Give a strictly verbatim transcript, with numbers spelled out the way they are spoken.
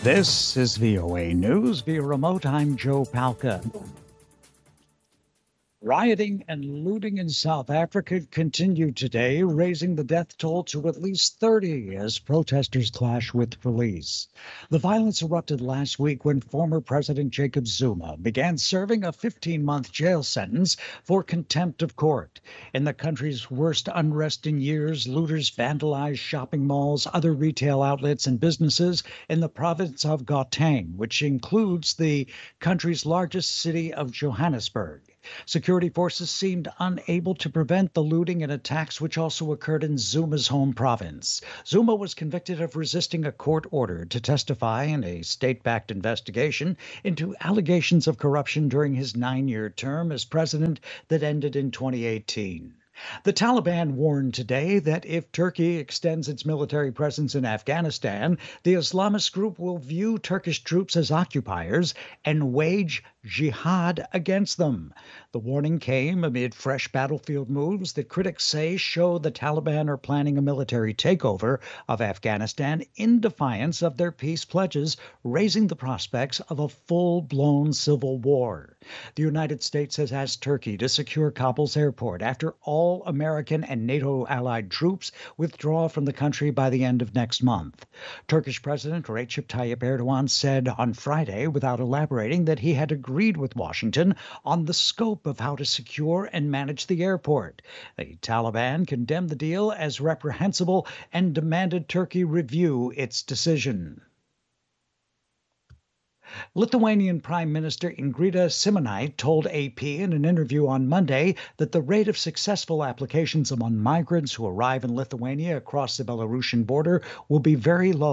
This is V O A News via remote. I'm Joe Palca. Rioting and looting in South Africa continued today, raising the death toll to at least thirty as protesters clash with police. The violence erupted last week when former President Jacob Zuma began serving a fifteen-month jail sentence for contempt of court. In the country's worst unrest in years, looters vandalized shopping malls, other retail outlets, and businesses in the province of Gauteng, which includes the country's largest city of Johannesburg. Security forces seemed unable to prevent the looting and attacks, which also occurred in Zuma's home province. Zuma was convicted of resisting a court order to testify in a state-backed investigation into allegations of corruption during his nine-year term as president that ended in twenty eighteen. The Taliban warned today that if Turkey extends its military presence in Afghanistan, the Islamist group will view Turkish troops as occupiers and wage jihad against them. The warning came amid fresh battlefield moves that critics say show the Taliban are planning a military takeover of Afghanistan in defiance of their peace pledges, raising the prospects of a full-blown civil war. The United States has asked Turkey to secure Kabul's airport after all American and NATO allied troops withdraw from the country by the end of next month. Turkish President Recep Tayyip Erdogan said on Friday, without elaborating, that he had agreed with Washington on the scope of how to secure and manage the airport. The Taliban condemned the deal as reprehensible and demanded Turkey review its decision. Lithuanian Prime Minister Ingrida Šimonytė told A P in an interview on Monday that the rate of successful applications among migrants who arrive in Lithuania across the Belarusian border will be very low.